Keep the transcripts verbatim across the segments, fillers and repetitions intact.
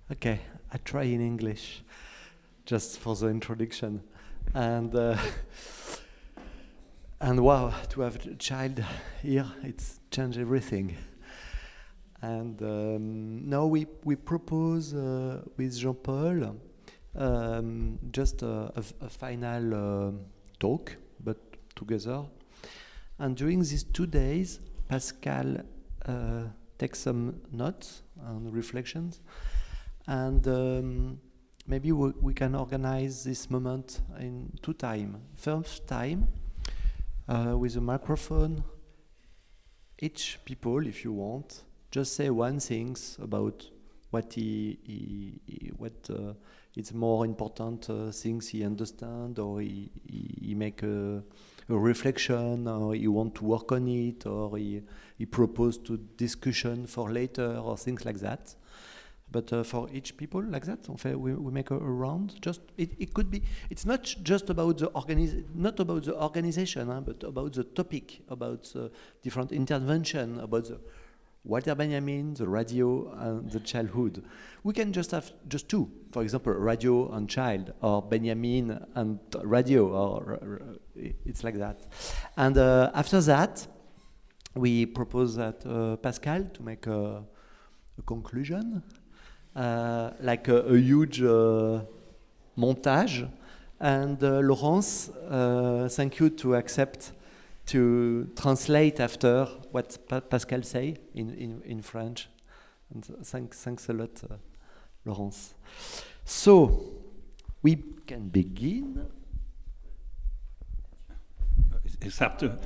Okay, I try in English, just for the introduction, and uh, and wow, to have a child here, it's changed everything. And um, now we we propose uh, with Jean-Paul um, just a, a, a final uh, talk, but together. And during these two days, Pascal uh, takes some notes and reflections. And um, maybe we, we can organize this moment in two times. First time, uh, with a microphone, each people, if you want, just say one thing about what he, he, he what uh, it's more important uh, things he understand, or he, he, he make a, a reflection, or he want to work on it, or he, he propose to discussion for later, or things like that. But uh, for each people like that, we, we make a, a round. Just it, it could be. It's not just about the organiz, not about the organization, huh, but about the topic, about the different intervention, about the Walter Benjamin, the radio, and the childhood. We can just have just two, for example, radio and child, or Benjamin and radio, or uh, it's like that. And uh, after that, we propose that uh, Pascal to make a, a conclusion. Uh, like a, a huge uh, montage. And uh, Laurence, uh, thank you to accept to translate after what pa- Pascal say in, in, in French. And thanks, thanks a lot, uh, Laurence. So, we can begin. It's up to...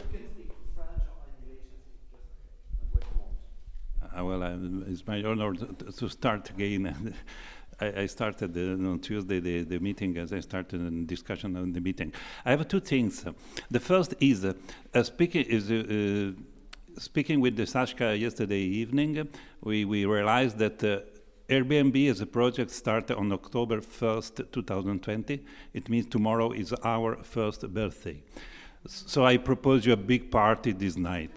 Uh, well, I, it's my honor to, to start again. I, I started uh, on Tuesday the, the meeting as I started a discussion on the meeting. I have two things. The first is uh, uh, speaking is uh, uh, speaking with the Sashka yesterday evening. We we realized that uh, Airbnb as a project started on October first, two thousand twenty. It means tomorrow is our first birthday. So I propose you a big party this night.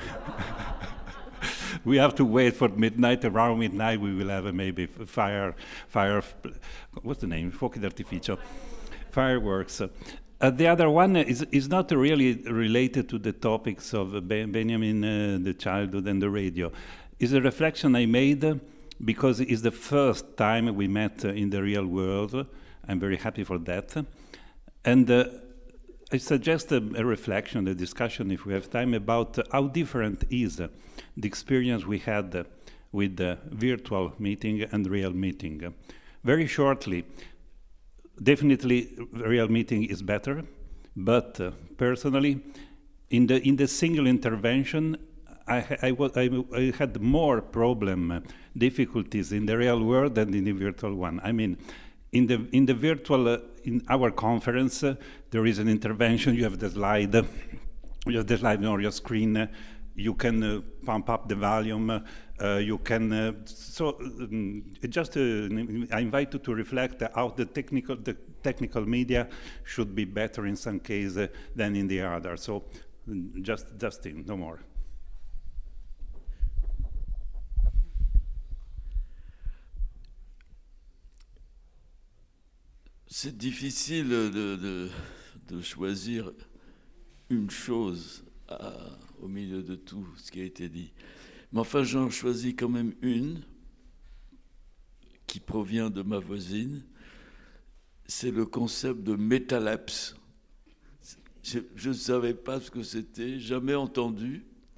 We have to wait for midnight. Around midnight, we will have a maybe fire, fire. What's the name? Fuochi d'artificio, fireworks. Uh, the other one is is not really related to the topics of uh, ben- Benjamin, uh, the childhood, and the radio. It's a reflection I made uh, because it's the first time we met uh, in the real world. I'm very happy for that, and. Uh, I suggest a, a reflection, a discussion, if we have time, about uh, how different is uh, the experience we had uh, with the virtual meeting and real meeting. Uh, very shortly, definitely real meeting is better, but uh, personally, in the in the single intervention, I, I, was, I, I had more problem, uh, difficulties in the real world than in the virtual one. I mean, in the in the virtual, uh, in our conference, uh, there is an intervention. You have the slide, uh, you have the slide on your screen. Uh, you can uh, pump up the volume. Uh, you can uh, so um, just. Uh, I invite you to reflect how the technical the technical media should be better in some cases uh, than in the other. So just just in, no more. C'est difficile de, de, de choisir une chose à, au milieu de tout ce qui a été dit. Mais enfin, j'en choisis quand même une qui provient de ma voisine. C'est le concept de métalapse. Je ne savais pas ce que c'était, jamais entendu.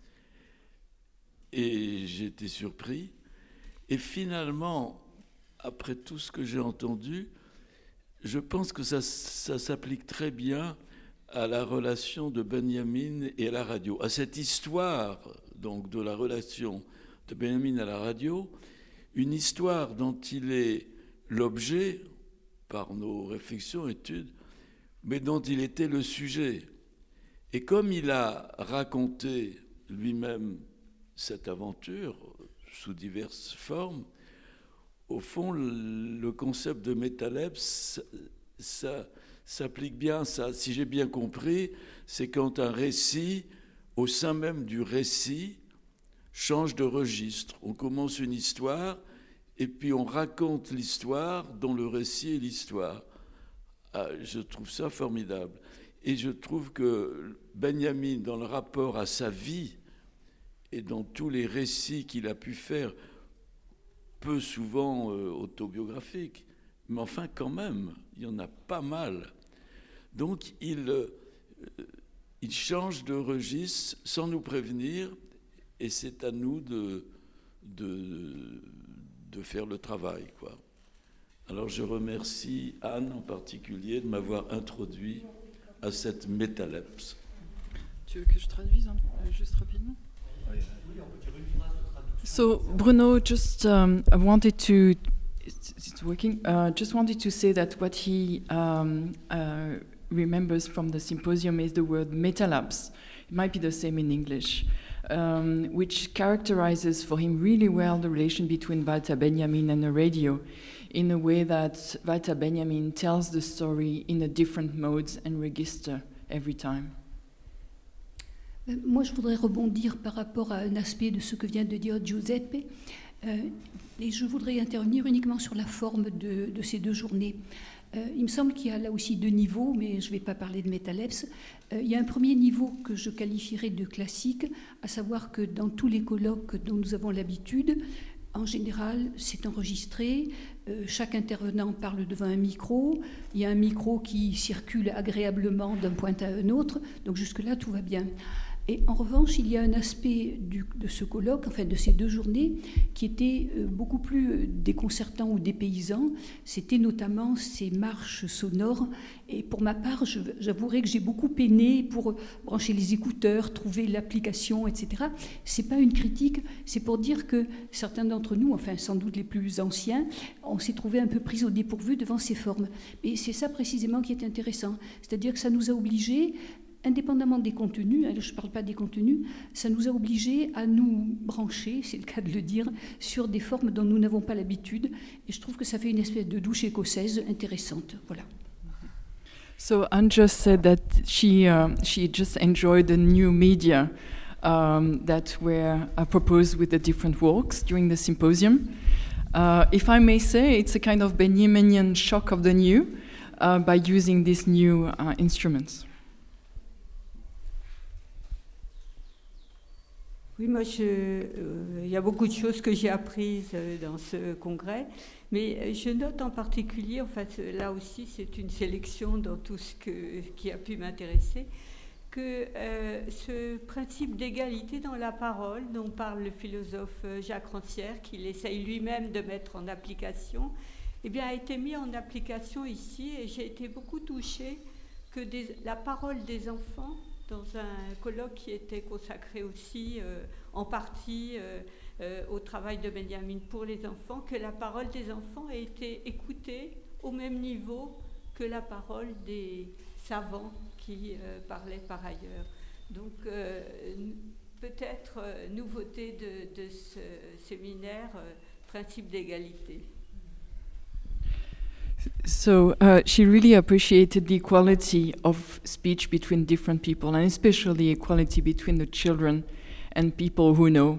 Et j'ai été surpris. Et finalement, après tout ce que j'ai entendu, je pense que ça, ça s'applique très bien à la relation de Benjamin et à la radio, à cette histoire donc de la relation de Benjamin à la radio, une histoire dont il est l'objet par nos réflexions, études, mais dont il était le sujet. Et comme il a raconté lui-même cette aventure sous diverses formes, au fond, le concept de métalapse, ça, ça s'applique bien. Ça, si j'ai bien compris, c'est quand un récit, au sein même du récit, change de registre. On commence une histoire et puis on raconte l'histoire dont le récit est l'histoire. Ah, je trouve ça formidable. Et je trouve que Benjamin, dans le rapport à sa vie et dans tous les récits qu'il a pu faire, peu souvent euh, autobiographiques, mais enfin quand même, il y en a pas mal. Donc il, euh, il change de registre sans nous prévenir, et c'est à nous de, de, de faire le travail, quoi. Alors je remercie Anne en particulier de m'avoir introduit à cette métalepse. Tu veux que je traduise hein, juste rapidement? So Bruno just um, wanted to, it's, it's working, uh, just wanted to say that what he um, uh, remembers from the symposium is the word metalapse. It might be the same in English, um, which characterizes for him really well the relation between Walter Benjamin and the radio, in a way that Walter Benjamin tells the story in a different modes and register every time. Moi, je voudrais rebondir par rapport à un aspect de ce que vient de dire Giuseppe, euh, et je voudrais intervenir uniquement sur la forme de, de ces deux journées. Euh, il me semble qu'il y a là aussi deux niveaux, mais je ne vais pas parler de métalepse. Euh, il y a un premier niveau que je qualifierais de classique, à savoir que dans tous les colloques dont nous avons l'habitude, en général, c'est enregistré, euh, chaque intervenant parle devant un micro, il y a un micro qui circule agréablement d'un point à un autre, donc jusque-là, tout va bien. Et en revanche, il y a un aspect du, de ce colloque, enfin de ces deux journées, qui était euh, beaucoup plus déconcertant ou dépaysant. C'était notamment ces marches sonores. Et pour ma part, je, j'avouerai que j'ai beaucoup peiné pour brancher les écouteurs, trouver l'application, et cetera. C'est pas une critique, c'est pour dire que certains d'entre nous, enfin sans doute les plus anciens, on s'est trouvé un peu pris au dépourvu devant ces formes. Et c'est ça précisément qui est intéressant. C'est-à-dire que ça nous a obligés, indépendamment des contenus, je ne parle pas des contenus, ça nous a obligés à nous brancher, c'est le cas de le dire, sur des formes dont nous n'avons pas l'habitude. Et je trouve que ça fait une espèce de douche écossaise intéressante. Voilà. So Anne just said that she uh, she just enjoyed the new media um, that were uh, proposed with the different walks during the symposium. Uh, if I may say, it's a kind of Benjaminian shock of the new uh, by using these new uh, instruments. Oui, moi, il euh, y a beaucoup de choses que j'ai apprises euh, dans ce congrès, mais je note en particulier, en fait, là aussi, c'est une sélection dans tout ce que, qui a pu m'intéresser, que euh, ce principe d'égalité dans la parole dont parle le philosophe Jacques Rancière, qu'il essaye lui-même de mettre en application, eh bien, a été mis en application ici, et j'ai été beaucoup touchée que des, la parole des enfants, dans un colloque qui était consacré aussi euh, en partie euh, euh, au travail de Benjamin pour les enfants, que la parole des enfants ait été écoutée au même niveau que la parole des savants qui euh, parlaient par ailleurs. Donc euh, peut-être euh, nouveauté de, de ce séminaire, euh, principe d'égalité. So uh, she really appreciated the equality of speech between different people, and especially equality between the children and people who know.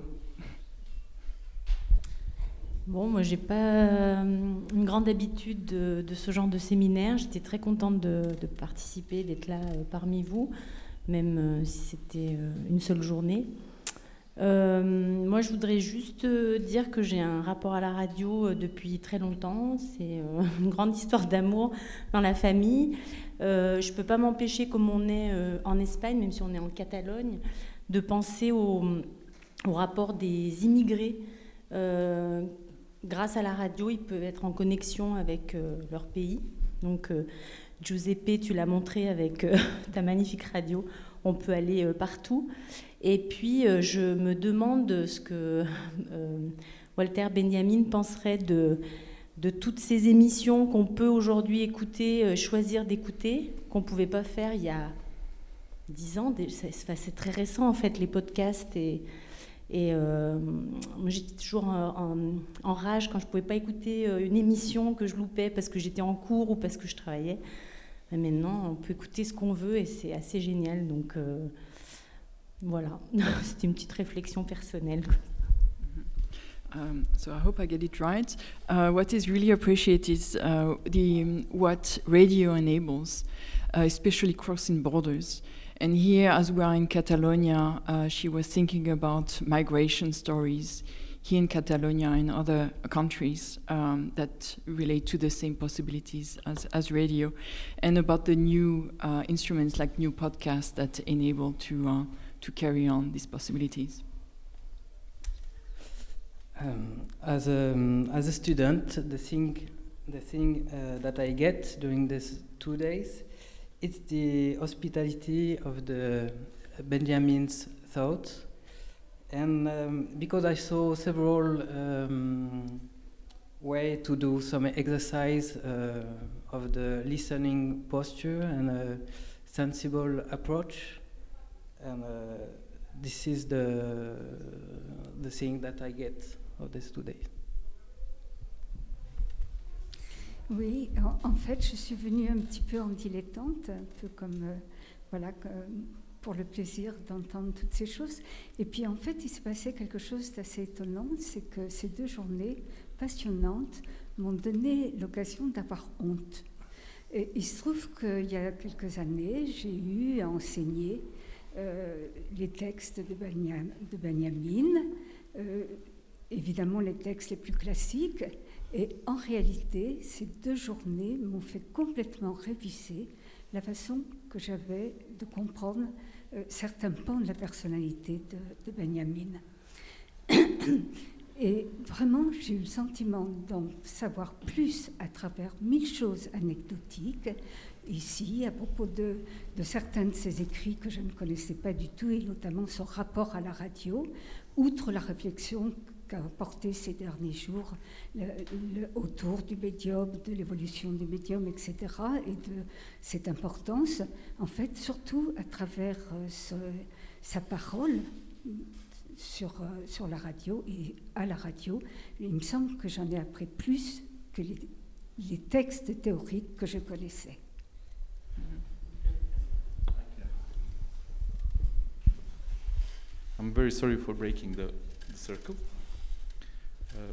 Bon, moi, j'ai pas une grande habitude de, de ce genre de séminaire. J'étais très contente de, de participer, d'être là euh, parmi vous, même euh, si c'était euh, une seule journée. Euh, moi, je voudrais juste dire que j'ai un rapport à la radio depuis très longtemps. C'est euh, une grande histoire d'amour dans la famille. Euh, je ne peux pas m'empêcher, comme on est euh, en Espagne, même si on est en Catalogne, de penser au, au rapport des immigrés. Euh, grâce à la radio, ils peuvent être en connexion avec euh, leur pays. Donc, euh, Giuseppe, tu l'as montré avec euh, ta magnifique radio. On peut aller euh, partout. Et puis, euh, je me demande ce que euh, Walter Benjamin penserait de, de toutes ces émissions qu'on peut aujourd'hui écouter, euh, choisir d'écouter, qu'on ne pouvait pas faire il y a dix ans. C'est, c'est très récent, en fait, les podcasts. Et, et euh, moi, j'étais toujours en, en, en rage quand je ne pouvais pas écouter une émission que je loupais parce que j'étais en cours ou parce que je travaillais. Mais maintenant, on peut écouter ce qu'on veut et c'est assez génial. Donc, euh, voilà, c'était une petite réflexion personnelle. Um, so I hope I get it right. Uh, what is really appreciated is uh, the um, what radio enables, uh, especially crossing borders. And here, as we are in Catalonia, uh, she was thinking about migration stories here in Catalonia and other countries um, that relate to the same possibilities as, as radio, and about the new uh, instruments like new podcasts that enable to uh, to carry on these possibilities. Um, as a um, as a student, the thing the thing uh, that I get during these two days, it's the hospitality of the Benjamin's thoughts, and um, because I saw several um, way to do some exercise uh, of the listening posture and a sensible approach, and uh, this is the the thing that I get of these two days. Oui, en, en fait, je suis venue un petit peu en dilettante, un peu comme, euh, voilà, comme pour le plaisir d'entendre toutes ces choses. Et puis, en fait, il s'est passé quelque chose d'assez étonnant, c'est que ces deux journées passionnantes m'ont donné l'occasion d'avoir honte. Et il se trouve qu'il y a quelques années, j'ai eu à enseigner euh, les textes de, Banyam, de Benjamin, euh, évidemment les textes les plus classiques, et en réalité, ces deux journées m'ont fait complètement réviser la façon que j'avais de comprendre euh, certains pans de la personnalité de, de Benjamin. Et vraiment, j'ai eu le sentiment d'en savoir plus à travers mille choses anecdotiques, ici, à propos de, de certains de ses écrits que je ne connaissais pas du tout, et notamment son rapport à la radio, outre la réflexion qu'a apporté ces derniers jours le, le, autour du médium, de l'évolution du médium, et cetera, et de cette importance, en fait, surtout à travers euh, ce, sa parole sur, euh, sur la radio et à la radio. Il me semble que j'en ai appris plus que les, les textes théoriques que je connaissais. I'm very sorry for breaking the, the circle. Uh,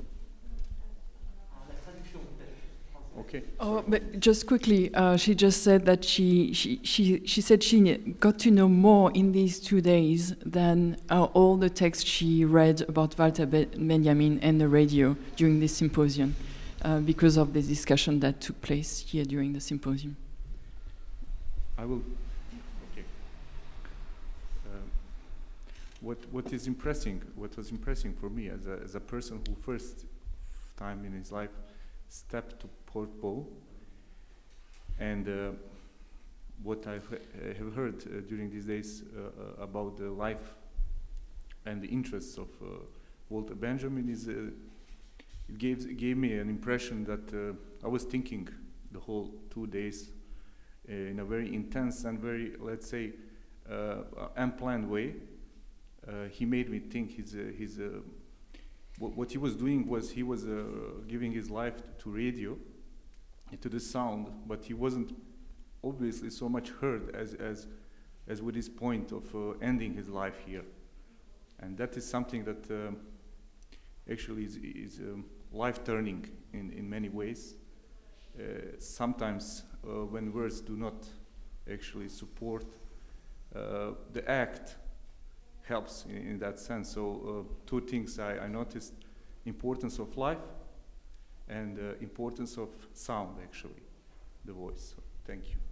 okay. Oh, but just quickly, uh, she just said that she, she, she, she said she got to know more in these two days than uh, all the texts she read about Walter Be- Benjamin and the radio during this symposium, uh, because of the discussion that took place here during the symposium. I will. Okay. Uh, what what is impressing? What was impressing for me as a as a person who first time in his life stepped to Port Bow, and uh, what I have heard uh, during these days uh, uh, about the life and the interests of uh, Walter Benjamin is uh, it gave it gave me an impression that uh, I was thinking the whole two days. Uh, in a very intense and very, let's say, uh, unplanned way. Uh, he made me think his, uh, his, uh, w- what he was doing was he was uh, giving his life to radio, to the sound, but he wasn't obviously so much heard as, as, as with his point of uh, ending his life here. And that is something that uh, actually is, is um, life-turning in, in many ways. Uh, sometimes uh, when words do not actually support, uh, the act helps in, in that sense. So uh, two things I, I noticed: importance of life and uh, importance of sound, actually, the voice. So, thank you.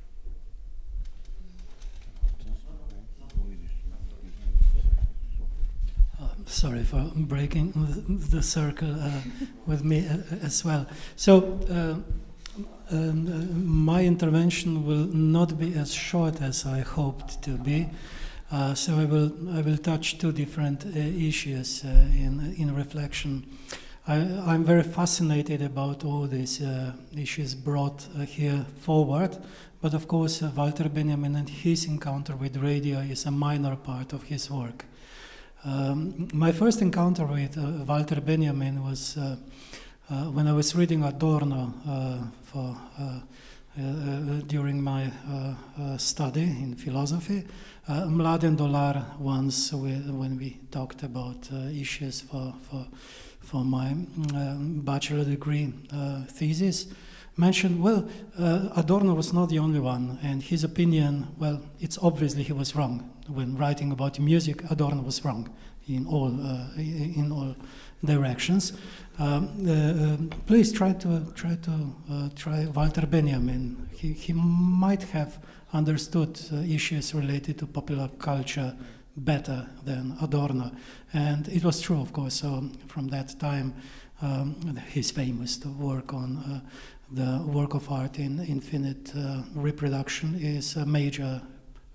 Uh, sorry for breaking the, the circle uh, with me uh, as well. So. Uh, Um, uh, my intervention will not be as short as I hoped to be, uh, so I will I will touch two different uh, issues uh, in in reflection. I, I'm very fascinated about all these uh, issues brought uh, here forward, but of course uh, Walter Benjamin and his encounter with radio is a minor part of his work. Um, my first encounter with uh, Walter Benjamin was uh, uh, when I was reading Adorno uh, for uh, uh, during my uh, uh, study in philosophy. Uh, Mladen Dolar once we, when we talked about uh, issues for, for for my um, bachelor degree uh, thesis, mentioned, well, uh, Adorno was not the only one, and his opinion, well, it's obviously he was wrong. When writing about music, Adorno was wrong in all uh, in all directions. Um, uh, uh, please try to try to uh, try Walter Benjamin. He he might have understood uh, issues related to popular culture better than Adorno, and it was true, of course. So from that time, um, his famous work on uh, the work of art in infinite uh, reproduction is a major,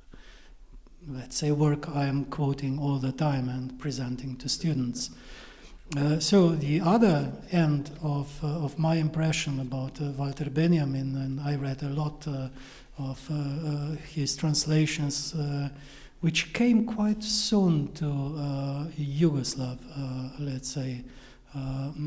let's say, work I am quoting all the time and presenting to students. Uh, so the other end of uh, of my impression about uh, Walter Benjamin, and I read a lot uh, of uh, uh, his translations, uh, which came quite soon to uh, Yugoslav, uh, let's say, uh,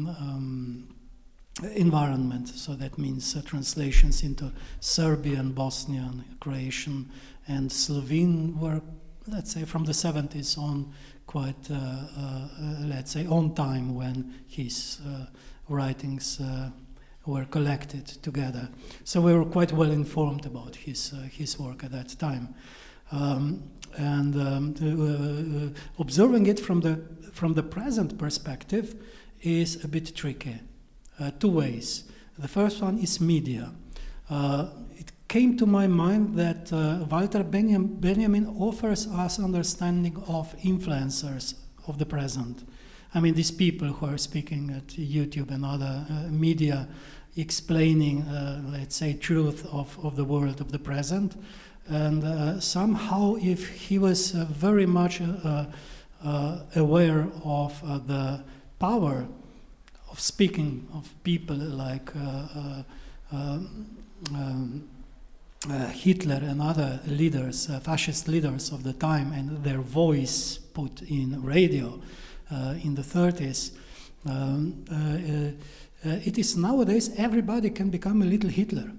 um, environment. So that means uh, translations into Serbian, Bosnian, Croatian, and Slovene were, let's say, from the seventies on, quite, uh, uh, let's say, on time when his uh, writings uh, were collected together. So we were quite well informed about his uh, his work at that time, um, and um, uh, uh, observing it from the from the present perspective is a bit tricky. Uh, two ways. The first one is media. Uh, it came to my mind that uh, Walter Benjam- Benjamin offers us understanding of influencers of the present. I mean, these people who are speaking at YouTube and other uh, media, explaining, uh, let's say, truth of, of the world of the present. And uh, somehow, if he was uh, very much uh, uh, aware of uh, the power of speaking of people like uh, uh, um, um, uh, Hitler and other leaders, uh, fascist leaders of the time, and their voice put in radio uh, in the thirties, um, uh, uh, it is nowadays everybody can become a little Hitler.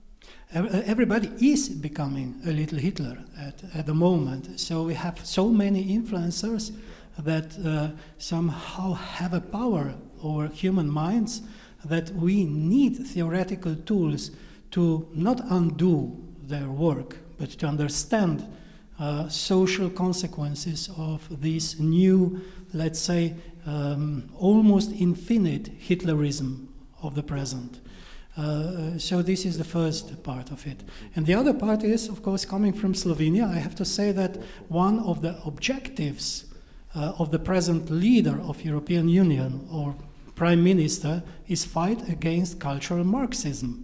Everybody is becoming a little Hitler at, at the moment. So we have so many influencers that uh, somehow have a power over human minds that we need theoretical tools to not undo their work, but to understand uh, social consequences of this new, let's say, um, almost infinite Hitlerism of the present. Uh, so this is the first part of it. And the other part is, of course, coming from Slovenia. I have to say that one of the objectives uh, of the present leader of European Union or Prime Minister is fight against cultural Marxism.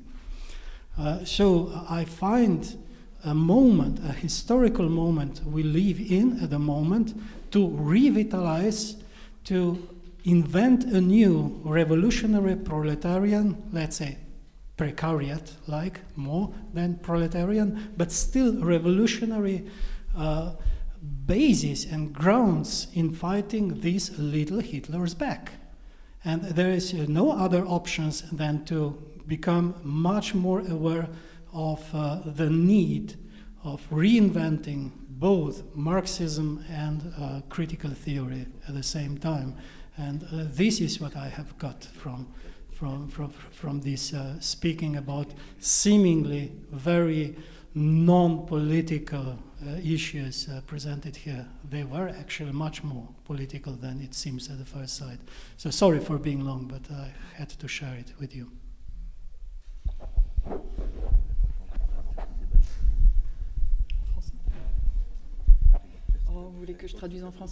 Uh, so I find a moment, a historical moment we live in at the moment to revitalize, to invent a new revolutionary proletarian, let's say, precariat-like, more than proletarian, but still revolutionary uh, basis and grounds in fighting these little Hitlers back. And there is uh, no other options than to become much more aware of uh, the need of reinventing both Marxism and uh, critical theory at the same time. And uh, this is what I have got from From, from, from this uh, speaking about seemingly very non-political uh, issues uh, presented here. They were actually much more political than it seems at the first sight. So sorry for being long, but I had to share it with you. Oh, vous voulez que je traduise en français ?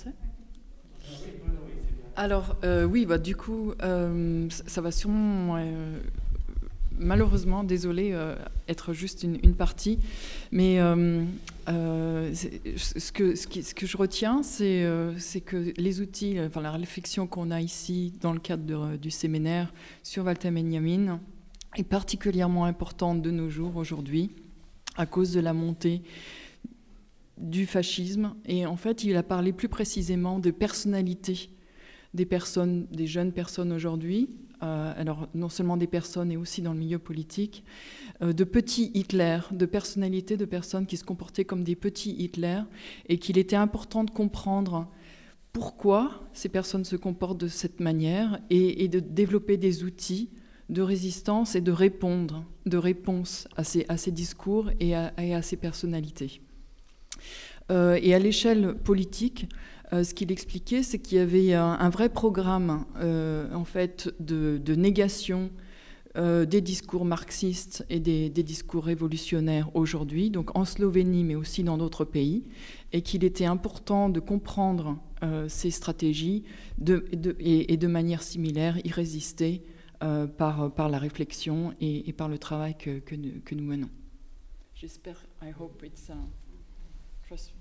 Alors, euh, oui, bah, du coup, euh, ça va sûrement, euh, malheureusement, désolé, euh, être juste une, une partie. Mais euh, euh, ce, que, ce, qui, ce que je retiens, c'est, euh, c'est que les outils, enfin, la réflexion qu'on a ici dans le cadre de, du séminaire sur Walter Benjamin est particulièrement importante de nos jours, aujourd'hui, à cause de la montée du fascisme. Et en fait, il a parlé plus précisément de personnalités des personnes, des jeunes personnes aujourd'hui, euh, alors non seulement des personnes et aussi dans le milieu politique, euh, de petits Hitler, de personnalités, de personnes qui se comportaient comme des petits Hitler, et qu'il était important de comprendre pourquoi ces personnes se comportent de cette manière et, et de développer des outils de résistance et de répondre, de réponse à ces, à ces discours et à, et à ces personnalités. Euh, et à l'échelle politique, euh, ce qu'il expliquait, c'est qu'il y avait un, un vrai programme euh, en fait de, de négation euh, des discours marxistes et des, des discours révolutionnaires aujourd'hui, donc en Slovénie mais aussi dans d'autres pays, et qu'il était important de comprendre euh, ces stratégies de, de, et, et de manière similaire y résister euh, par, par la réflexion et, et par le travail que, que, nous, que nous menons. J'espère, I hope it's uh, trust.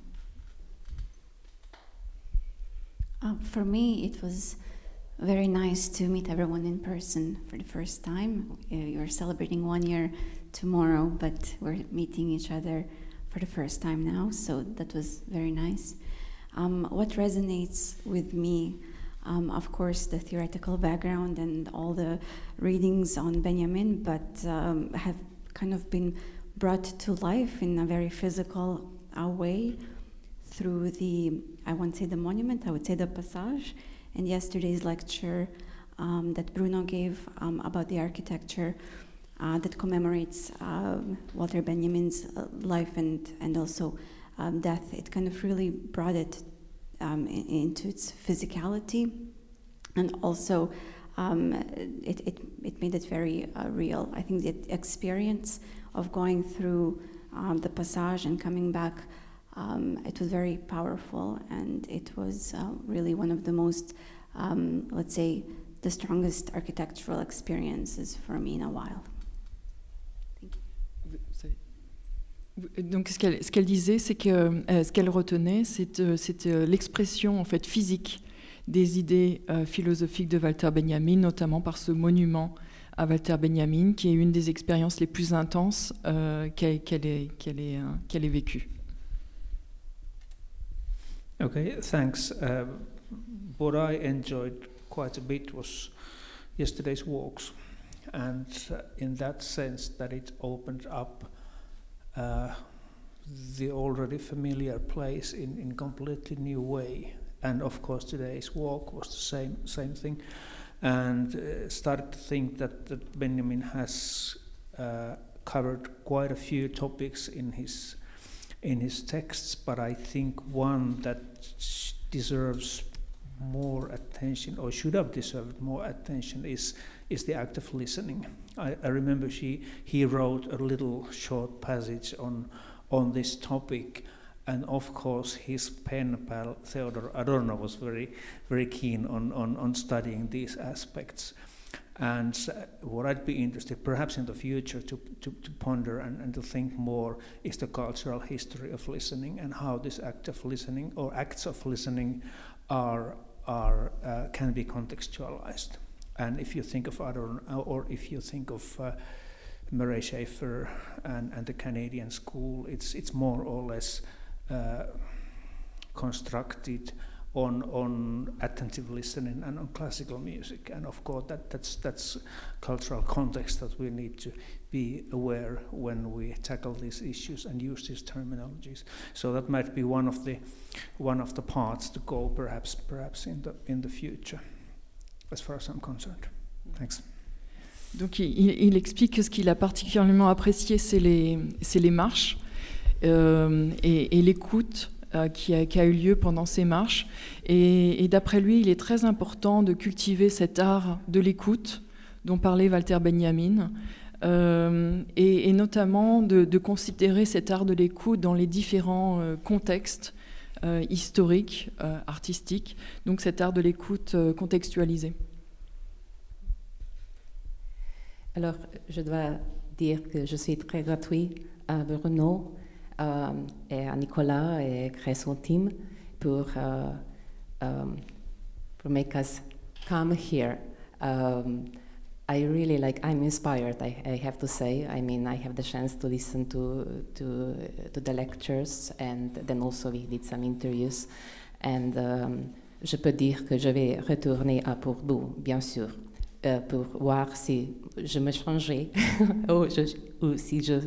Uh, for me, it was very nice to meet everyone in person for the first time. Uh, you're celebrating one year tomorrow, but we're meeting each other for the first time now, so that was very nice. Um, what resonates with me, um, of course, the theoretical background and all the readings on Benjamin, but um, have kind of been brought to life in a very physical uh, way through the, I won't say the monument, I would say the passage, and yesterday's lecture um, that Bruno gave um, about the architecture uh, that commemorates uh, Walter Benjamin's uh, life and, and also um, death. It kind of really brought it um, in, into its physicality, and also um, it, it, it made it very uh, real. I think the experience of going through um, the passage and coming back, Um, it was very powerful, and it was uh, really one of the most, um, let's say, the strongest architectural experiences for me in a while. Thank you. Donc, ce qu'elle, ce qu'elle disait, c'est que euh, ce qu'elle retenait, c'est, c'est euh, l'expression en fait physique des idées euh, philosophiques de Walter Benjamin, notamment par ce monument à Walter Benjamin, qui est une des expériences les plus intenses euh, qu'elle, qu'elle ait, qu'elle ait, euh, qu'elle ait vécues. Okay, thanks. Uh, what I enjoyed quite a bit was yesterday's walks, and uh, in that sense that it opened up uh, the already familiar place in in completely new way. And of course today's walk was the same same thing, and uh, started to think that, that Benjamin has uh, covered quite a few topics in his in his texts, but I think one that deserves more attention, or should have deserved more attention, is is the act of listening. I, I remember she he wrote a little short passage on on this topic, and of course his pen pal Theodor Adorno was very very keen on on, on studying these aspects. And what I'd be interested, perhaps in the future, to, to, to ponder and, and to think more is the cultural history of listening, and how this act of listening or acts of listening are are uh, can be contextualized. And if you think of Adorno, or if you think of uh, Murray Schafer and, and the Canadian school, it's it's more or less uh, constructed on on attentive listening and on classical music, and of course that that's that's cultural context that we need to be aware when we tackle these issues and use these terminologies. So that might be one of the one of the parts to go perhaps perhaps in the in the future, as far as I'm concerned. Thanks. Donc il, il explique que ce qu'il a particulièrement apprécié, c'est les c'est les marches euh, et, et l'écoute Qui a, qui a eu lieu pendant ces marches. Et, et d'après lui, il est très important de cultiver cet art de l'écoute dont parlait Walter Benjamin, euh, et, et notamment de, de considérer cet art de l'écoute dans les différents euh, contextes euh, historiques, euh, artistiques, donc cet art de l'écoute euh, contextualisé. Alors, je dois dire que je suis très gratuit à Bruno, Um, et à Nicolas et à son team pour, uh, um, for make us come here. Um, I really like, I'm inspired, I, I have to say. I mean, I have the chance to listen to, to, to the lectures, and then also we did some interviews. And um, je peux dire que je vais retourner à Bordeaux, bien sûr, uh, pour voir si je me changeais ou, je, ou si je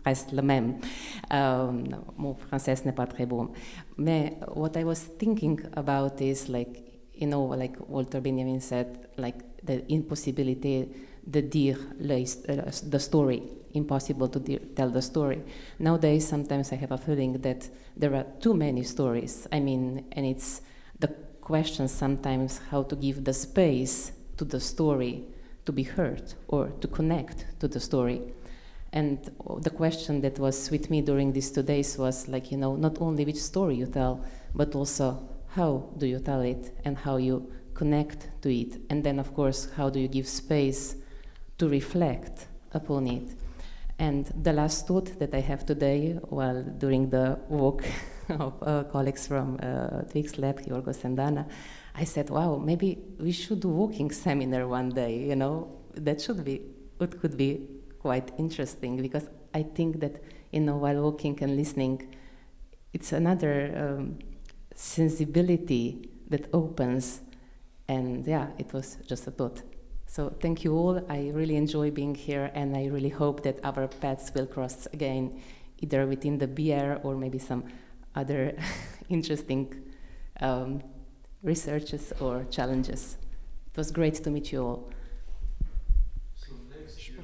reste le même. Euh, mon français n'est pas très bon. Mais what I was thinking about is like, you know, like Walter Benjamin said, like the impossibility de dire le, uh, the story, impossible to de- tell the story. Nowadays, sometimes I have a feeling that there are too many stories. I mean, and it's the question sometimes how to give the space to the story to be heard or to connect to the story. And the question that was with me during these two days was like, you know, not only which story you tell, but also how do you tell it and how you connect to it. And then, of course, how do you give space to reflect upon it. And the last thought that I have today, while during the walk of uh, colleagues from uh, Twix Lab, Yorgos and Dana, I said, wow, maybe we should do walking seminar one day, you know, that should be, it could be quite interesting, because I think that, you know, while walking and listening, it's another um, sensibility that opens, and yeah, it was just a thought. So thank you all. I really enjoy being here, and I really hope that our paths will cross again, either within the B R or maybe some other interesting um, researches or challenges. It was great to meet you all. So next year,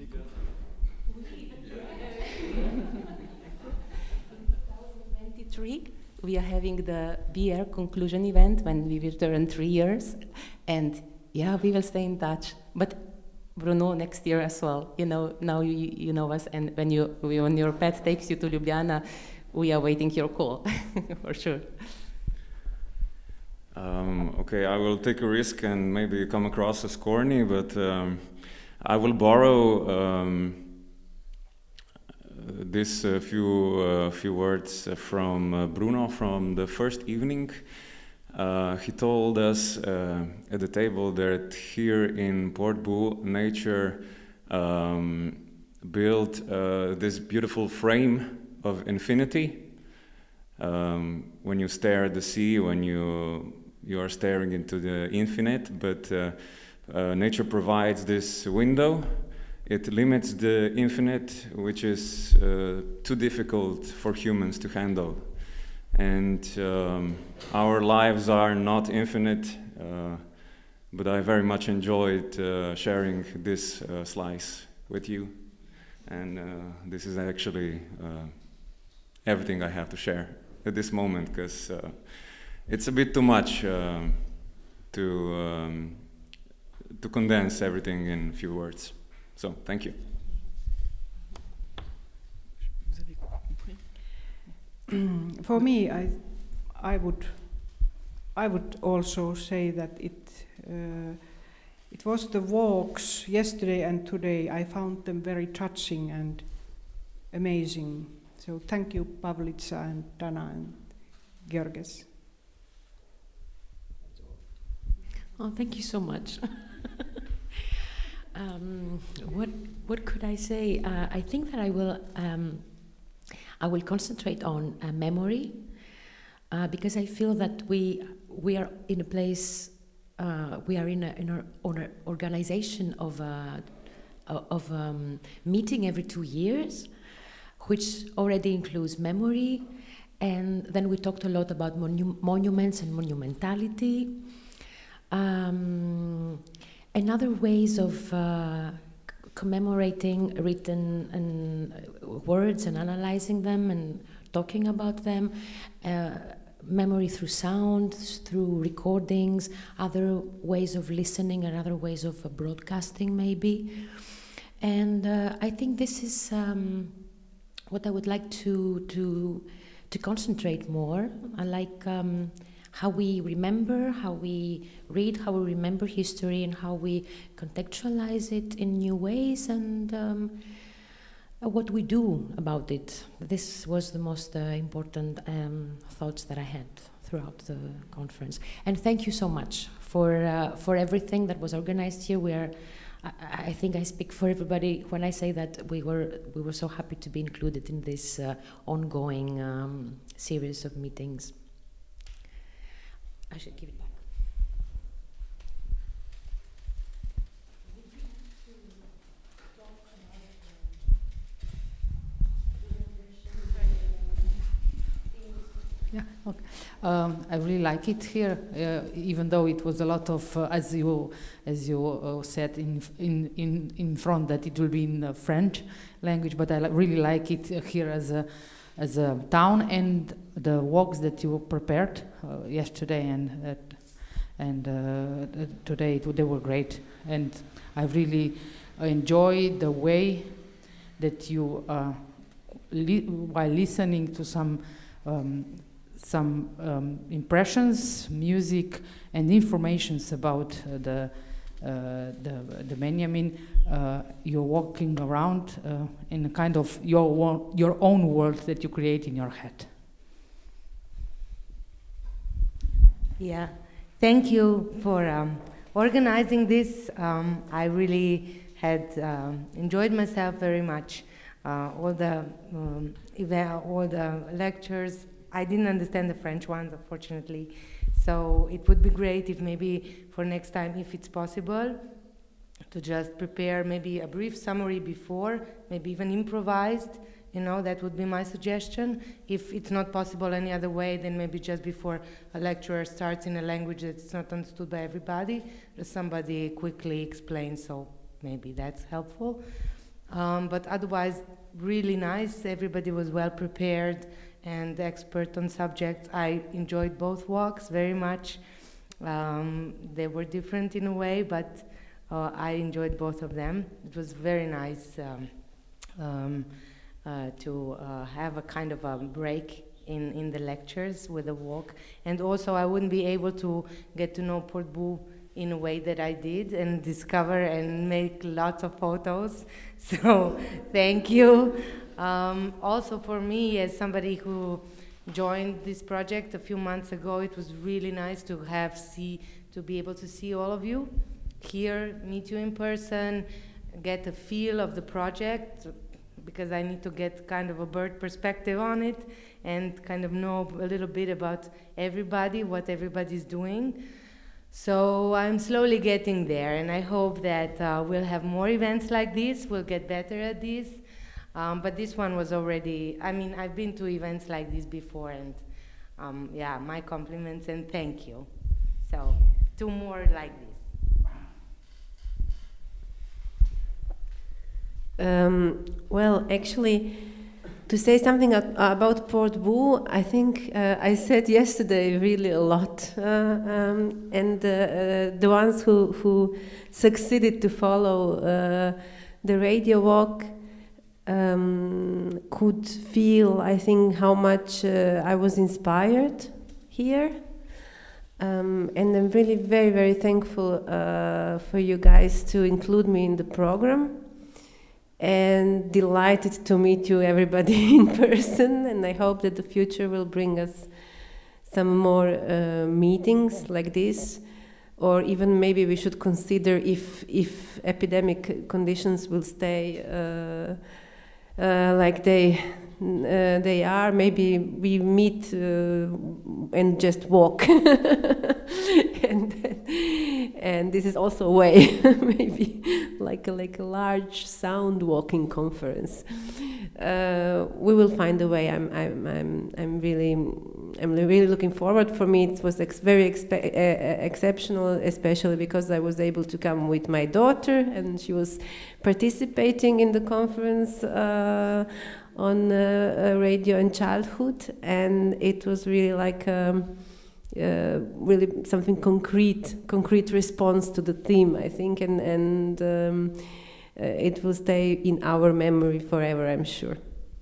twenty twenty-three, we are having the B R conclusion event when we will turn three years, and yeah, we will stay in touch. But Bruno, next year as well. You know, now you, you know us, and when you when your pet takes you to Ljubljana, we are waiting your call for sure. Um, okay, I will take a risk and maybe come across as corny, but um, I will borrow um, this uh, few uh, few words from uh, Bruno from the first evening. Uh, he told us uh, at the table that here in Portbou, nature um, built uh, this beautiful frame of infinity. Um, when you stare at the sea, when you you are staring into the infinite, but uh, uh, nature provides this window. It limits the infinite, which is uh, too difficult for humans to handle. And um, our lives are not infinite, uh, but I very much enjoyed uh, sharing this uh, slice with you. And uh, this is actually uh, everything I have to share at this moment, because uh, it's a bit too much uh, to um, to condense everything in a few words. So, thank you. For me, I, I would, I would also say that it, uh, it was the walks yesterday and today. I found them very touching and amazing. So thank you, Pavlica and Dana and Georges. Oh, thank you so much. um, what what could I say? Uh, I think that I will. Um, I will concentrate on uh, memory, uh, because I feel that we we are in a place, uh, we are in a in an organization of uh, of um, meeting every two years, which already includes memory, and then we talked a lot about monu- monuments and monumentality, um, and other ways of Uh, commemorating written and words and analyzing them and talking about them, uh, memory through sound, through recordings, other ways of listening and other ways of uh, broadcasting maybe. And uh, I think this is um, what I would like to to to concentrate more. I like um, how we remember, how we read, how we remember history, and how we contextualize it in new ways, and um, what we do about it. This was the most uh, important um, thoughts that I had throughout the conference. And thank you so much for uh, for everything that was organized here. We are, I, I think I speak for everybody when I say that we were we were so happy to be included in this uh, ongoing um, series of meetings. I should give it back. Yeah, okay. Um, I really like it here, uh, even though it was a lot of, uh, as you as you uh, said in in in in front that it will be in uh, French language, but I li- really like it here as a as a town, and the walks that you prepared uh, yesterday and uh, and uh, today it, they were great, and I really enjoyed the way that you uh, li- while listening to some. Um, some um, impressions, music, and informations about uh, the, uh, the the Benjamin. Uh, you're walking around uh, in a kind of your wo- your own world that you create in your head. Yeah, thank you for um, organizing this. Um, I really had um, enjoyed myself very much. Uh, all the um, event, all the lectures. I didn't understand the French ones, unfortunately. So it would be great if maybe for next time, if it's possible, to just prepare maybe a brief summary before, maybe even improvised. You know, that would be my suggestion. If it's not possible any other way, then maybe just before a lecturer starts in a language that's not understood by everybody, just somebody quickly explains, so maybe that's helpful. Um, but otherwise, really nice. Everybody was well prepared and expert on subjects. I enjoyed both walks very much. Um, they were different in a way, but uh, I enjoyed both of them. It was very nice um, um, uh, to uh, have a kind of a break in, in the lectures with a walk. And also I wouldn't be able to get to know Portbou in a way that I did and discover and make lots of photos. So thank you. Um, also for me, as somebody who joined this project a few months ago, it was really nice to have see to be able to see all of you here, meet you in person, get a feel of the project, because I need to get kind of a bird perspective on it and kind of know a little bit about everybody, what everybody's doing. So I'm slowly getting there, and I hope that uh, we'll have more events like this, we'll get better at this. Um, but this one was already, I mean, I've been to events like this before, and um, yeah, my compliments and thank you. So, two more like this. Um, well, actually, to say something a- about Portbou, I think uh, I said yesterday really a lot. Uh, um, and uh, uh, the ones who, who succeeded to follow uh, the radio walk Um, could feel, I think, how much uh, I was inspired here. Um, and I'm really very, very thankful uh, for you guys to include me in the program. And delighted to meet you, everybody, in person. And I hope that the future will bring us some more uh, meetings like this. Or even maybe we should consider if, if epidemic conditions will stay uh, Uh, like they uh, they are, maybe we meet uh, and just walk, and and this is also a way, maybe like a, like a large sound walking conference. Uh, we will find a way. I'm I'm I'm I'm really I'm really looking forward. For me, it was ex- very expe- uh, exceptional, especially because I was able to come with my daughter, and she was participating in the conference uh, on uh, radio and childhood, and it was really like um, uh, really something concrete, concrete response to the theme, I think, and and um, uh, it will stay in our memory forever, I'm sure.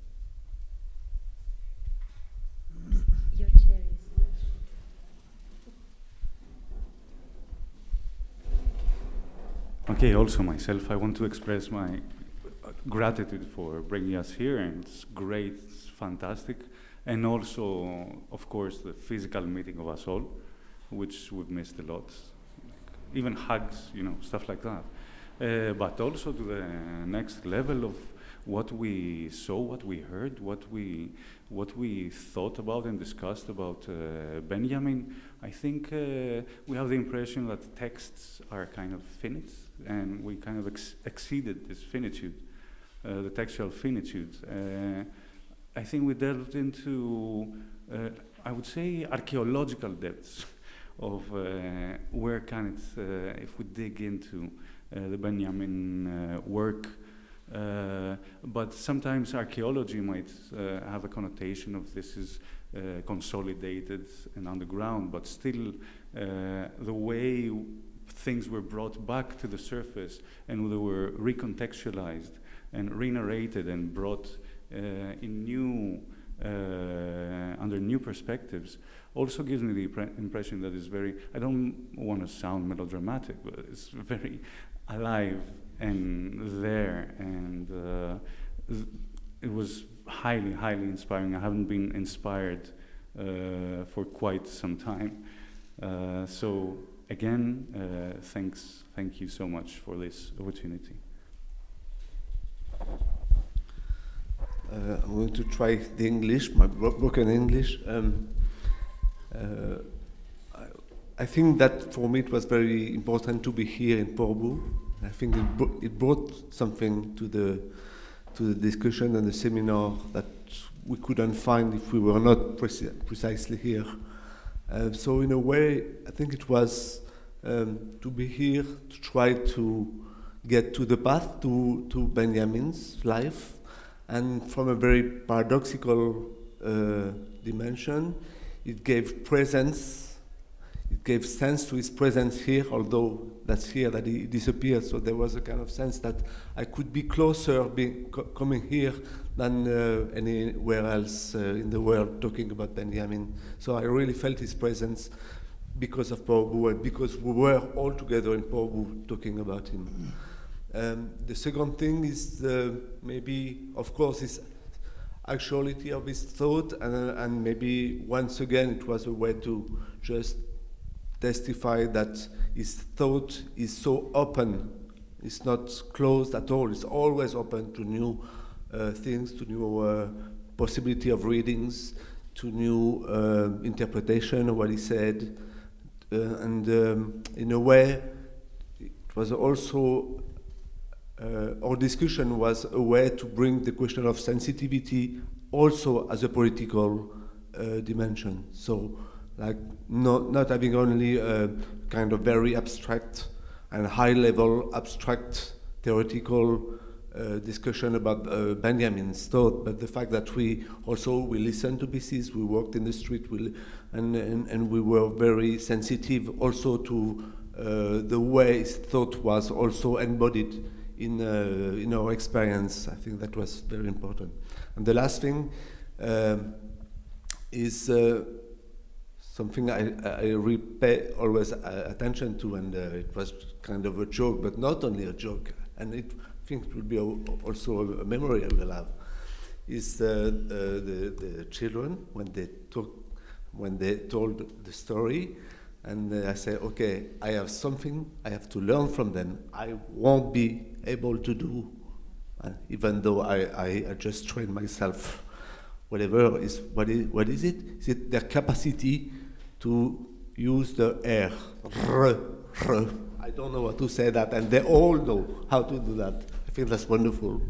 Okay, also myself, I want to express my gratitude for bringing us here, and it's great, it's fantastic, and also, of course, the physical meeting of us all, which we've missed a lot, like even hugs, you know, stuff like that. Uh, but also to the next level of what we saw, what we heard, what we what we thought about and discussed about uh, Benjamin. I think uh, we have the impression that texts are kind of finite, and we kind of ex- exceeded this finitude, uh, the textual finitude. Uh, I think we delved into uh, I would say, archaeological depths of uh, where can it, uh, if we dig into uh, the Benjamin uh, work. Uh, but sometimes archaeology might uh, have a connotation of this is uh, consolidated and underground, but still uh, the way things were brought back to the surface and they were recontextualized and re-narrated and brought uh, in new, uh, under new perspectives also gives me the impre- impression that it's very, I don't want to sound melodramatic, but it's very alive and there, and uh, th- it was highly, highly inspiring. I haven't been inspired uh, for quite some time. Uh, so again, uh, thanks, thank you so much for this opportunity. Uh, I'm going to try the English, my bro- broken English. Um, uh, I, I think that for me it was very important to be here in Portbou. I think it, bro- it brought something to the to the discussion and the seminar that we couldn't find if we were not preci- precisely here. Uh, so in a way, I think it was um, to be here to try to get to the path to, to Benjamin's life, and from a very paradoxical uh, dimension, it gave presence. It gave sense to his presence here, although that's here that he disappeared. So there was a kind of sense that I could be closer being, co- coming here than uh, anywhere else uh, in the world talking about Benjamin. So I really felt his presence because of Portbou and because we were all together in Portbou talking about him. Um, the second thing is uh, maybe, of course, his actuality of his thought, and, uh, and maybe once again it was a way to just testify that his thought is so open. It's not closed at all. It's always open to new uh, things, to new uh, possibility of readings, to new uh, interpretation of what he said. Uh, and um, in a way, it was also, uh, our discussion was a way to bring the question of sensitivity also as a political uh, dimension. So, like not, not having only a kind of very abstract and high-level abstract theoretical uh, discussion about uh, Benjamin's thought, but the fact that we also we listened to pieces, we walked in the street, we, and, and and we were very sensitive also to uh, the way his thought was also embodied in uh, in our experience. I think that was very important. And the last thing um, is. Uh, Something I, I really pay always uh, attention to, and uh, it was kind of a joke, but not only a joke, and it, I think it will be a, also a memory I will have, is uh, uh, the, the children, when they talk, when they told the story, and uh, I say, okay, I have something I have to learn from them. I won't be able to do, uh, even though I, I, I just train myself. Whatever is, what is, what is it? Is it their capacity to use the R, r, r. I don't know how to say that, and they all know how to do that. I think that's wonderful.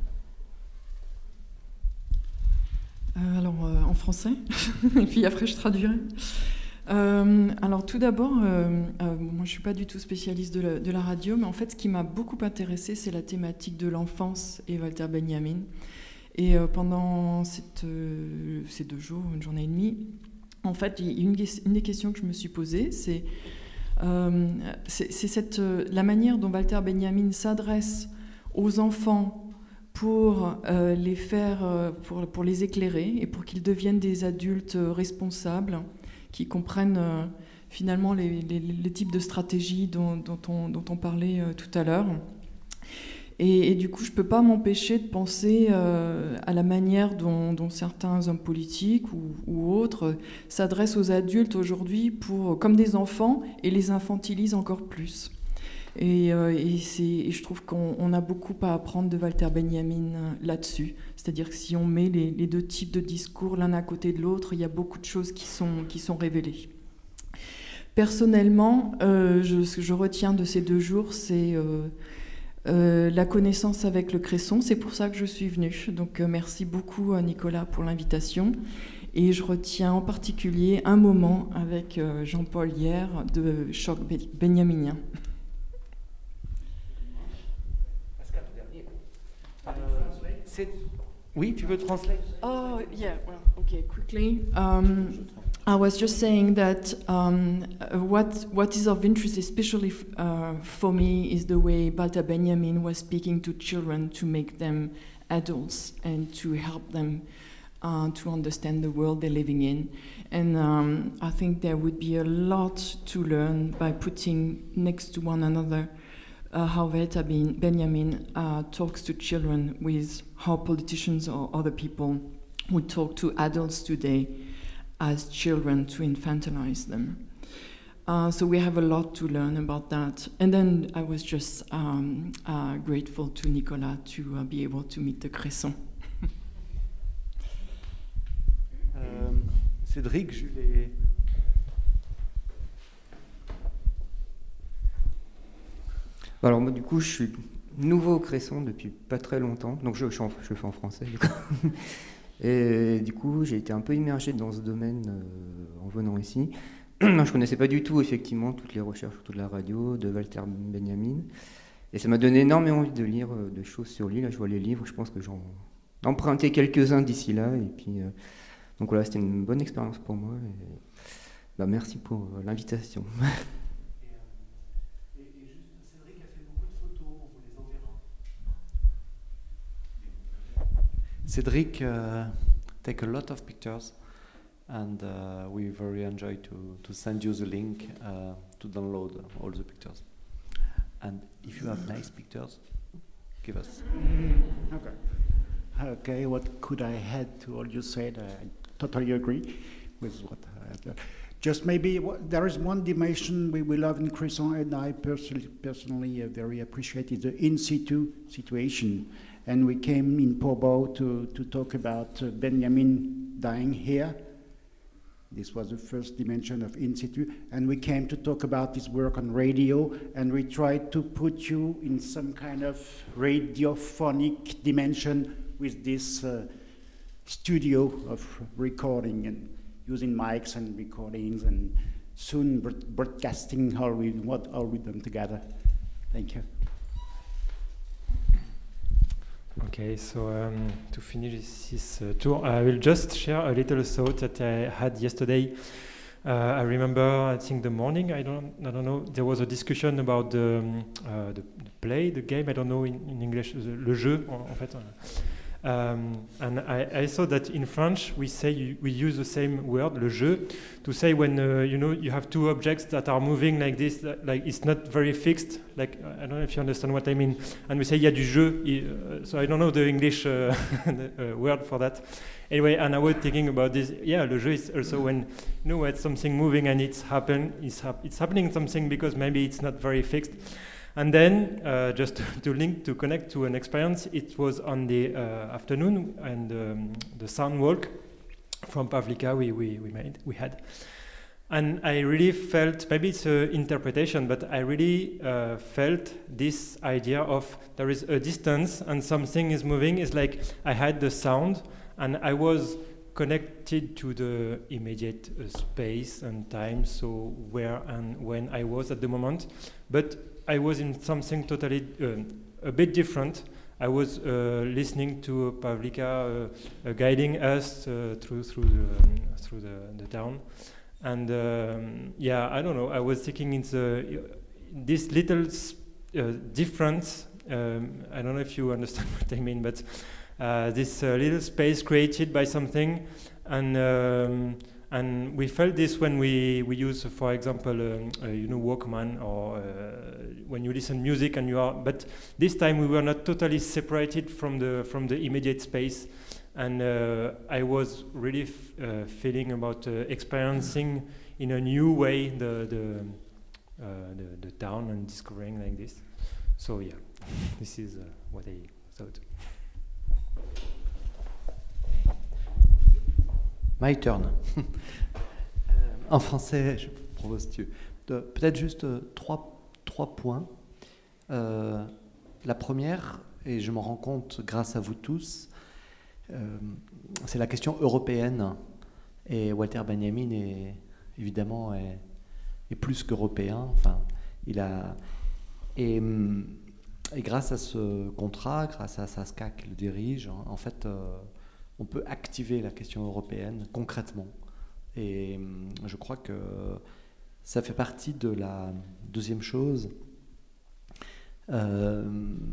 Euh, alors, euh, en français, et puis après je traduirai. Euh, alors tout d'abord, euh, euh, moi je ne suis pas du tout spécialiste de la, de la radio, mais en fait ce qui m'a beaucoup intéressée, c'est la thématique de l'enfance et Walter Benjamin. Et euh, pendant cette, euh, ces deux jours, une journée et demie, en fait, une, une des questions que je me suis posée, c'est, euh, c'est, c'est cette, la manière dont Walter Benjamin s'adresse aux enfants pour euh, les faire, pour, pour les éclairer et pour qu'ils deviennent des adultes responsables, qui comprennent euh, finalement les, les, les types de stratégies dont, dont, on, dont on parlait euh, tout à l'heure. Et, et du coup, je ne peux pas m'empêcher de penser euh, à la manière dont, dont certains hommes politiques ou, ou autres s'adressent aux adultes aujourd'hui pour, comme des enfants et les infantilisent encore plus. Et, euh, et, c'est, et je trouve qu'on on a beaucoup à apprendre de Walter Benjamin là-dessus. C'est-à-dire que si on met les, les deux types de discours l'un à côté de l'autre, il y a beaucoup de choses qui sont, qui sont révélées. Personnellement, euh, je, ce que je retiens de ces deux jours, c'est... Euh, Euh, la connaissance avec le Cresson, c'est pour ça que je suis venue. Donc euh, merci beaucoup à Nicolas pour l'invitation. Et je retiens en particulier un moment avec euh, Jean-Paul hier de choc bé- benjaminien. Oui, tu veux translate? Oh, yeah, well, okay, quickly. Um, I was just saying that um, uh, what what is of interest, especially f- uh, for me, is the way Walter Benjamin was speaking to children to make them adults and to help them uh, to understand the world they're living in. And um, I think there would be a lot to learn by putting next to one another Uh, how Walter ben- Benjamin uh, talks to children with how politicians or other people would talk to adults today as children to infantilize them. Uh, so we have a lot to learn about that. And then I was just um, uh, grateful to Nicolas to uh, be able to meet the Cresson. euh, Cédric, Jules. Alors moi du coup je suis nouveau au Cresson depuis pas très longtemps, donc je, je, en, je le fais en français du coup. Et du coup j'ai été un peu immergé dans ce domaine euh, en venant ici. Je connaissais pas du tout effectivement toutes les recherches autour de la radio, de Walter Benjamin. Et ça m'a donné énormément envie de lire euh, de choses sur lui. Là je vois les livres, je pense que j'en ai emprunté quelques-uns d'ici là. Et puis, euh, donc voilà, c'était une bonne expérience pour moi. Et, bah, merci pour euh, l'invitation. Cedric uh, take a lot of pictures, and uh, we very enjoy to, to send you the link uh, to download all the pictures. And if you have nice pictures, give us. Okay. Okay, what could I add to all you said? I totally agree with what I had. Just maybe what, there is one dimension we, we love in Cresson, and I personally, personally uh, very appreciate is the in situ situation. And we came in Portbou to, to talk about uh, Benjamin dying here. This was the first dimension of in situ. And we came to talk about his work on radio, and we tried to put you in some kind of radiophonic dimension with this uh, studio of recording and using mics and recordings and soon broadcasting all we, what all we done together. Thank you. Okay, so um, to finish this uh, tour, I will just share a little thought that I had yesterday. Uh, I remember, I think the morning, I don't, I don't know, there was a discussion about the, um, uh, the, the play, the game, I don't know in, in English, the, le jeu, en, en fait. Um, and I, I thought that in French we say we use the same word, le jeu, to say when uh, you know you have two objects that are moving like this, like it's not very fixed. Like I don't know if you understand what I mean. And we say il y a du jeu. Uh, so I don't know the English uh, the, uh, word for that. Anyway, and I was thinking about this. Yeah, le jeu is also when you know when something moving and it's happen, it's, hap- it's happening something because maybe it's not very fixed. And then, uh, just to, to link, to connect to an experience, it was on the uh, afternoon and um, the sound walk from Pavlika we, we, we made, we had. And I really felt, maybe it's an interpretation, but I really uh, felt this idea of there is a distance and something is moving. It's like I had the sound and I was connected to the immediate uh, space and time, so where and when I was at the moment. But I was in something totally uh, a bit different. I was uh, listening to Pavlika uh, uh, guiding us uh, through through the um, through the, the town, and um, yeah, I don't know. I was thinking it's uh, this little uh, difference. Um, I don't know if you understand what I mean, but uh, this uh, little space created by something, and. Um, And we felt this when we, we use, for example, um, uh, you know, Walkman, or uh, when you listen music and you are. But this time we were not totally separated from the from the immediate space, and uh, I was really f- uh, feeling about uh, experiencing in a new way the the, uh, the the town and discovering like this. So yeah, this is uh, what I thought. My turn. En français, je propose tu de, peut-être juste euh, trois, trois points. Euh, la première, et je m'en rends compte grâce à vous tous, euh, c'est la question européenne Et Walter Benjamin est évidemment est, est plus qu'européen. Enfin, il a et, et grâce à ce contrat, grâce à Saskia qui le dirige, en fait, euh, on peut activer la question européenne concrètement. Et je crois que ça fait partie de la deuxième chose. Euh,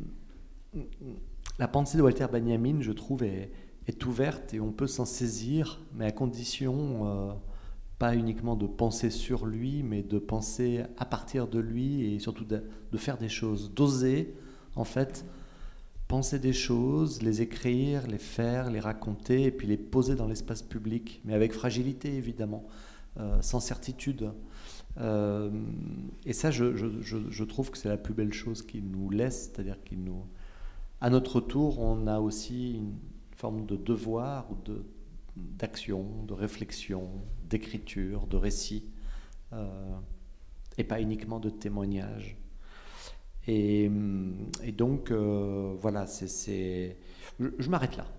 la pensée de Walter Benjamin, je trouve, est, est ouverte et on peut s'en saisir, mais à condition euh, pas uniquement de penser sur lui, mais de penser à partir de lui et surtout de, de faire des choses, d'oser en fait penser des choses, les écrire, les faire, les raconter et puis les poser dans l'espace public, mais avec fragilité évidemment, euh, sans certitude. Euh, et ça, je, je, je, je trouve que c'est la plus belle chose qu'il nous laisse, c'est-à-dire qu'il nous, à notre tour, on a aussi une forme de devoir, de, d'action, de réflexion, d'écriture, de récit, euh, et pas uniquement de témoignage. Et, et donc, euh, voilà, c'est, c'est... Je, je m'arrête là.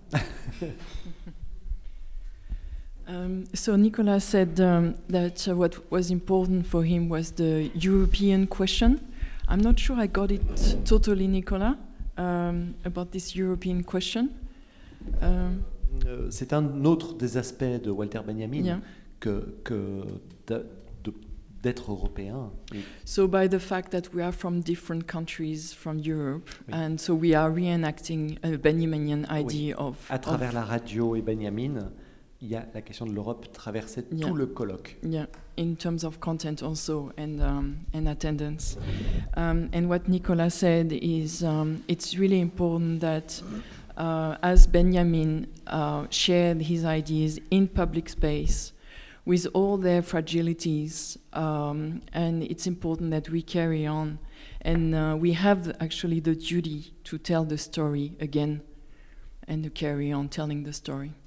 Um, so Nicolas said um, that uh, what was important for him was the European question. I'm not sure I got it totally, Nicolas, um, about this European question. Um, euh, c'est un autre des aspects de Walter Benjamin, yeah. que, que de, de, d'être européen. So by the fact that we are from different countries from Europe, oui. and so we are reenacting a Benjaminian idea oui. of... À travers of la radio et Benjamin, il y a la question de l'Europe traversait yeah. tout le colloque. Yeah, in terms of content also and um, and attendance. Um, and what Nicolas said is um, it's really important that uh, as Benjamin uh, shared his ideas in public space with all their fragilities, um, and it's important that we carry on. And uh, we have actually the duty to tell the story again and to carry on telling the story.